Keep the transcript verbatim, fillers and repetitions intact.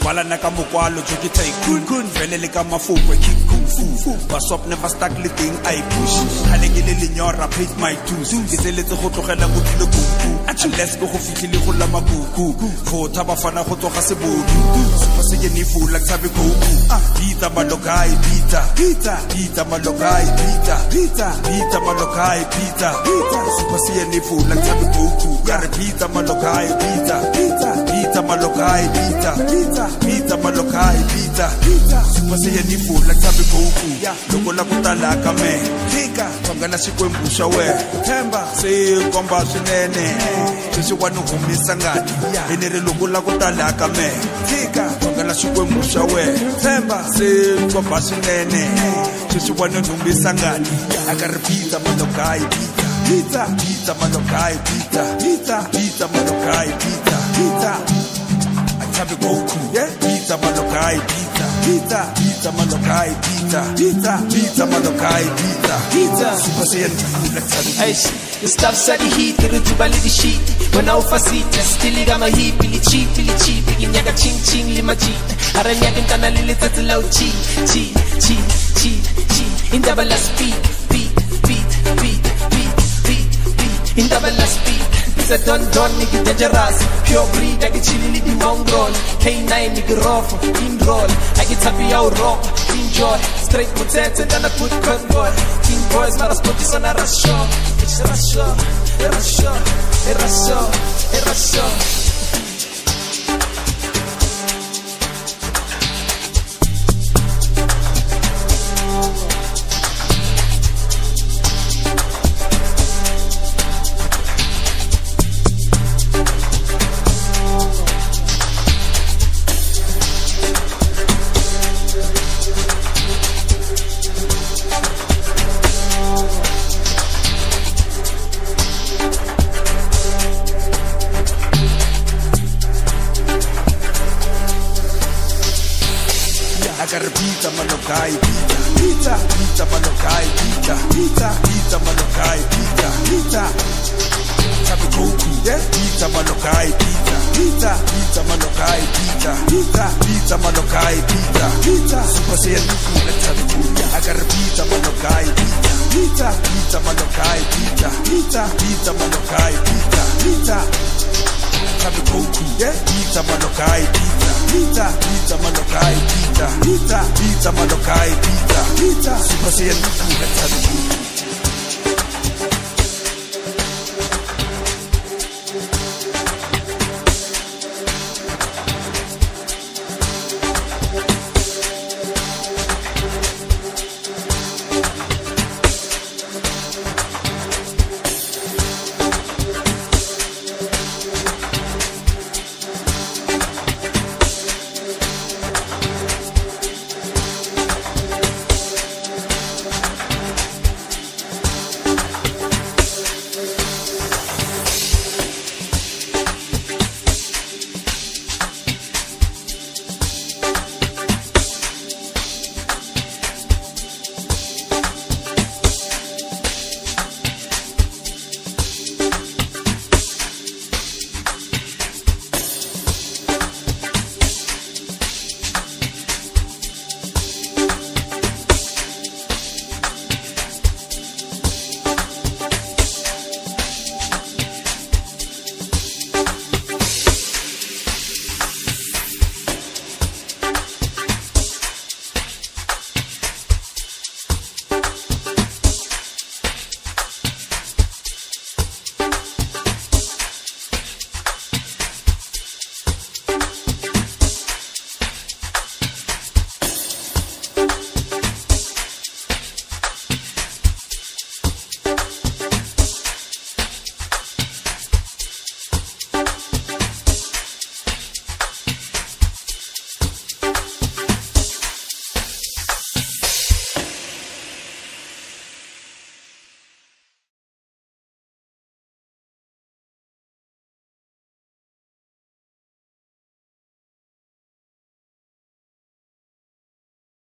Bala naka mokwalo joki tycoon kun vele le ka mafoko kick kung fu basop never stuck le thing I push hale ke le lenyora paid my dues ke seletse go tlogela mo dilo kuku unless go go fitlhile go la makuku go thaba fana go tloga sebodu supa se ke ni fula tsabe kuku pizza malokai pizza pizza pizza malokai pizza pizza pizza malokai pizza pizza supa se ni fula tsabe kuku yare pizza malokai pizza pizza pizza malokai pizza pizza pizza malokai pizza pizza supa se ni fula tsabe kuku loko la kutala ka me fika thongela xikwembu xa we themba se komba swinene swi wani humisa ngati ene ri loko la kutala ka me fika thongela xikwembu xa we themba se komba swinene swi wani humisa ngati aka ri pizza malokai pizza pizza pizza malokai pizza pizza pizza malokai pizza pizza Tabi Goku, yeah, pizza malokai pizza, pizza, pizza malokai pizza, pizza, pizza malokai pizza, pizza. Super Saiyan two, let's have it. Hey, the stuff said the heat, the rutubali the sheet. When I offer seat, still got my heat, really cheap, really cheap. Picking yaga ching ching lima cheat. Aranyakin kana lili tatu low cheat, cheat, cheat, cheat, cheat. In double speed, beat, beat, beat, beat, beat, beat. In double speed. It's a don don nigga dangerous. Pure breed, I get chilly the mongrel. K nine nigga rough, in roll. I get happy out raw, enjoy. Straight potato and then I put convoy. King boys, not as put this on a rush show. It's a rush show, a rush show, a rush show, a rush show. Pizza malokai pizza, pizza, pizza malokai pizza, pizza, pizza malokai pizza, pizza. Tabi Goku, yeah, pizza malokai pizza, pizza, pizza malokai pizza, pizza, pizza malokai pizza, pizza. Super Saiyan two, let's have it. I got a pizza malokai pizza, pizza, pizza malokai pizza, pizza, pizza malokai pizza, pizza. Tabi Goku, yeah, pizza malokai pizza, pizza, pizza malokai pizza, pizza, pizza malokai pizza, pizza. Super Saiyan two, let's have it.